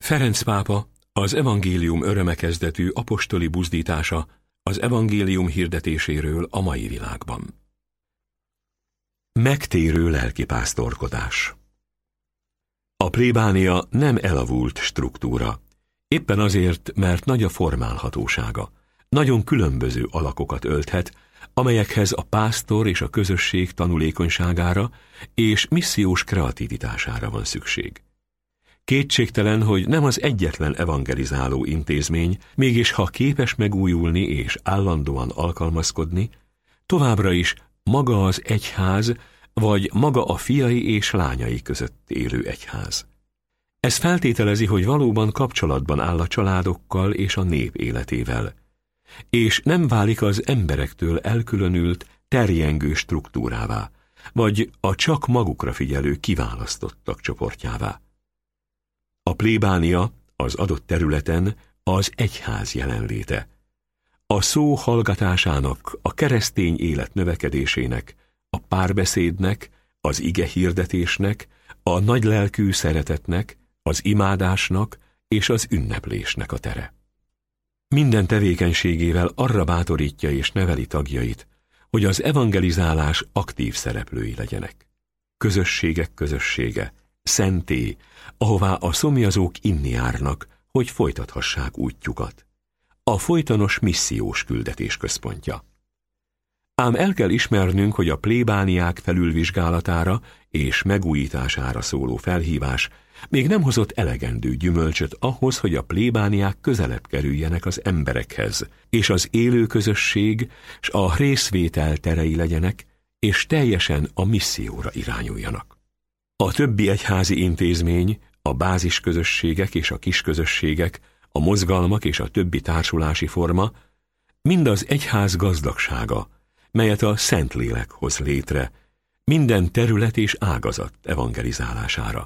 Ferenc pápa az evangélium öröme kezdetű apostoli buzdítása az evangélium hirdetéséről a mai világban. Megtérő lelkipásztorkodás. A plébánia nem elavult struktúra, éppen azért, mert nagy a formálhatósága. Nagyon különböző alakokat ölthet, amelyekhez a pásztor és a közösség tanulékonyságára és missziós kreativitására van szükség. Kétségtelen, hogy nem az egyetlen evangelizáló intézmény, mégis ha képes megújulni és állandóan alkalmazkodni, továbbra is maga az egyház, vagy maga a fiai és lányai között élő egyház. Ez feltételezi, hogy valóban kapcsolatban áll a családokkal és a nép életével, és nem válik az emberektől elkülönült, terjengő struktúrává, vagy a csak magukra figyelő kiválasztottak csoportjává. A plébánia az adott területen az egyház jelenléte. A szó hallgatásának, a keresztény élet növekedésének, a párbeszédnek, az ige hirdetésnek, a nagylelkű szeretetnek, az imádásnak és az ünneplésnek a tere. Minden tevékenységével arra bátorítja és neveli tagjait, hogy az evangelizálás aktív szereplői legyenek. Közösségek közössége, szentély, ahová a szomjazók inni járnak, hogy folytathassák útjukat. A folytonos missziós küldetés központja. Ám el kell ismernünk, hogy a plébániák felülvizsgálatára és megújítására szóló felhívás még nem hozott elegendő gyümölcsöt ahhoz, hogy a plébániák közelebb kerüljenek az emberekhez, és az élő közösség s a részvétel terei legyenek, és teljesen a misszióra irányuljanak. A többi egyházi intézmény, a bázisközösségek és a kisközösségek, a mozgalmak és a többi társulási forma mind az egyház gazdagsága, melyet a Szentlélek hoz létre, minden terület és ágazat evangelizálására.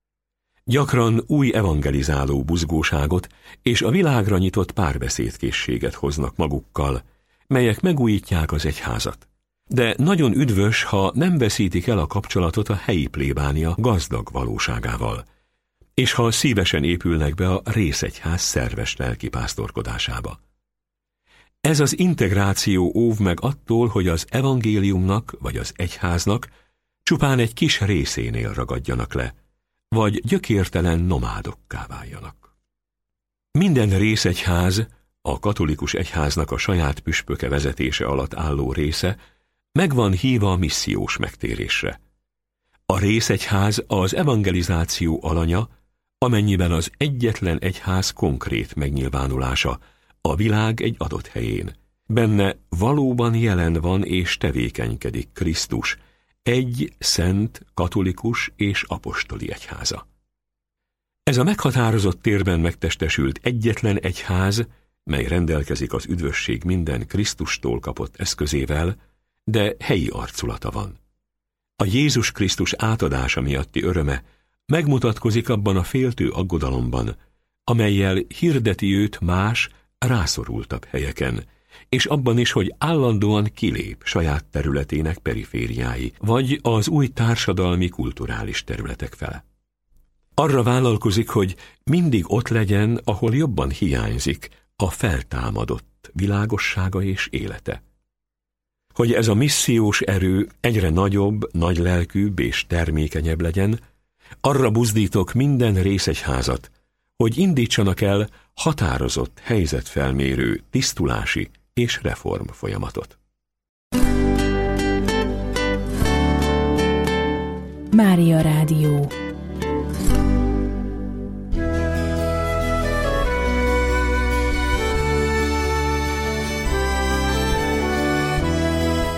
Gyakran új evangelizáló buzgóságot és a világra nyitott párbeszédkészséget hoznak magukkal, melyek megújítják az egyházat. De nagyon üdvös, ha nem veszítik el a kapcsolatot a helyi plébánia gazdag valóságával, és ha szívesen épülnek be a részegyház szerves lelkipásztorkodásába. Ez az integráció óv meg attól, hogy az evangéliumnak vagy az egyháznak csupán egy kis részénél ragadjanak le, vagy gyökértelen nomádokká váljanak. Minden részegyház, a katolikus egyháznak a saját püspöke vezetése alatt álló része, meg van hívva a missziós megtérésre. A részegyház az evangelizáció alanya, amennyiben az egyetlen egyház konkrét megnyilvánulása a világ egy adott helyén. Benne valóban jelen van és tevékenykedik Krisztus, egy szent, katolikus és apostoli egyháza. Ez a meghatározott térben megtestesült egyetlen egyház, mely rendelkezik az üdvösség minden Krisztustól kapott eszközével, de helyi arculata van. A Jézus Krisztus átadása miatti öröme megmutatkozik abban a féltő aggodalomban, amellyel hirdeti őt más, rászorultabb helyeken, és abban is, hogy állandóan kilép saját területének perifériái, vagy az új társadalmi, kulturális területek fele. Arra vállalkozik, hogy mindig ott legyen, ahol jobban hiányzik a feltámadott világossága és élete. Hogy ez a missziós erő egyre nagyobb, nagylelkűbb és termékenyebb legyen, arra buzdítok minden részegyházat, hogy indítsanak el határozott helyzetfelmérő, tisztulási és reform folyamatot. Mária Rádió.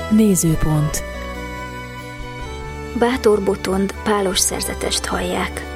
Nézőpont. Bátor Botond pálos szerzetest hallják.